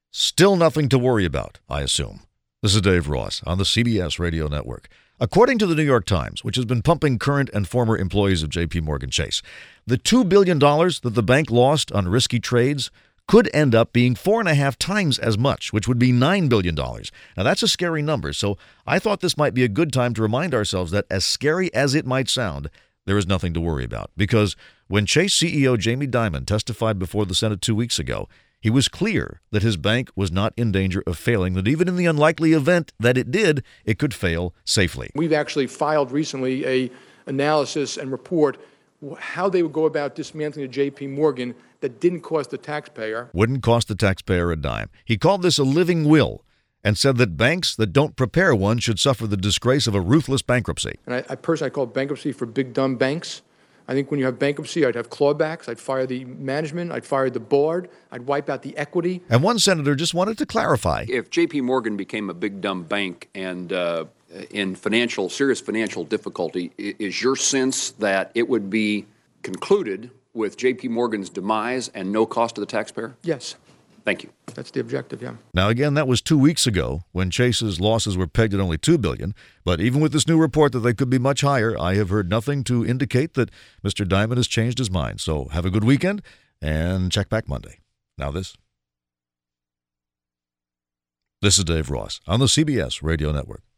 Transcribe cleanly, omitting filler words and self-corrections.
Still nothing to worry about, I assume. This is Dave Ross on the CBS Radio Network. According to the New York Times, which has been pumping current and former employees of J.P. Morgan Chase, the $2 billion that the bank lost on risky trades could end up being 4.5 times as much, which would be $9 billion. Now, that's a scary number, so I thought this might be a good time to remind ourselves that as scary as it might sound, there is nothing to worry about. Because when Chase CEO Jamie Dimon testified before the Senate 2 weeks ago, he was clear that his bank was not in danger of failing, that even in the unlikely event that it did, it could fail safely. We've actually filed recently a analysis and report how they would go about dismantling a J.P. Morgan that didn't cost the taxpayer. Wouldn't cost the taxpayer a dime. He called this a living will and said that banks that don't prepare one should suffer the disgrace of a ruthless bankruptcy. And I personally call bankruptcy for big, dumb banks. I think when you have bankruptcy, I'd have clawbacks. I'd fire the management. I'd fire the board. I'd wipe out the equity. And one senator just wanted to clarify. If J.P. Morgan became a big, dumb bank and in serious financial difficulty, is your sense that it would be concluded with J.P. Morgan's demise and no cost to the taxpayer? Yes. Thank you. That's the objective, yeah. Now, again, that was 2 weeks ago when Chase's losses were pegged at only $2 billion. But even with this new report that they could be much higher, I have heard nothing to indicate that Mr. Dimon has changed his mind. So have a good weekend and check back Monday. Now this. This is Dave Ross on the CBS Radio Network.